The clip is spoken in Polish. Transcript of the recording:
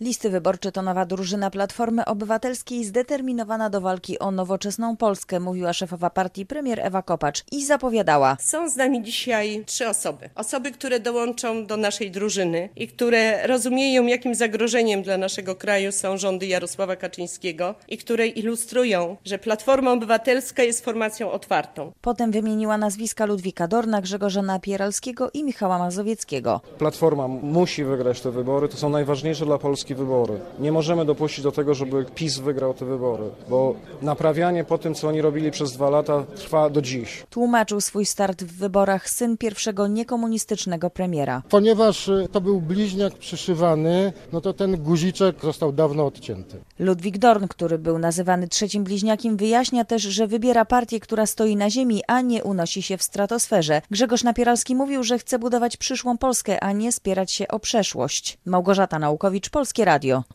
Listy wyborcze to nowa drużyna Platformy Obywatelskiej zdeterminowana do walki o nowoczesną Polskę, mówiła szefowa partii premier Ewa Kopacz i zapowiadała. Są z nami dzisiaj 3 osoby. Osoby, które dołączą do naszej drużyny i które rozumieją, jakim zagrożeniem dla naszego kraju są rządy Jarosława Kaczyńskiego i które ilustrują, że Platforma Obywatelska jest formacją otwartą. Potem wymieniła nazwiska Ludwika Dorna, Grzegorza Napieralskiego i Michała Mazowieckiego. Platforma musi wygrać te wybory, to są najważniejsze dla Polski wybory. Nie możemy dopuścić do tego, żeby PiS wygrał te wybory, bo naprawianie po tym, co oni robili przez 2 lata, trwa do dziś. Tłumaczył swój start w wyborach syn pierwszego niekomunistycznego premiera. Ponieważ to był bliźniak przyszywany, no to ten guziczek został dawno odcięty. Ludwik Dorn, który był nazywany trzecim bliźniakiem, wyjaśnia też, że wybiera partię, która stoi na ziemi, a nie unosi się w stratosferze. Grzegorz Napieralski mówił, że chce budować przyszłą Polskę, a nie spierać się o przeszłość. Małgorzata Naukowicz, Polskie Radio.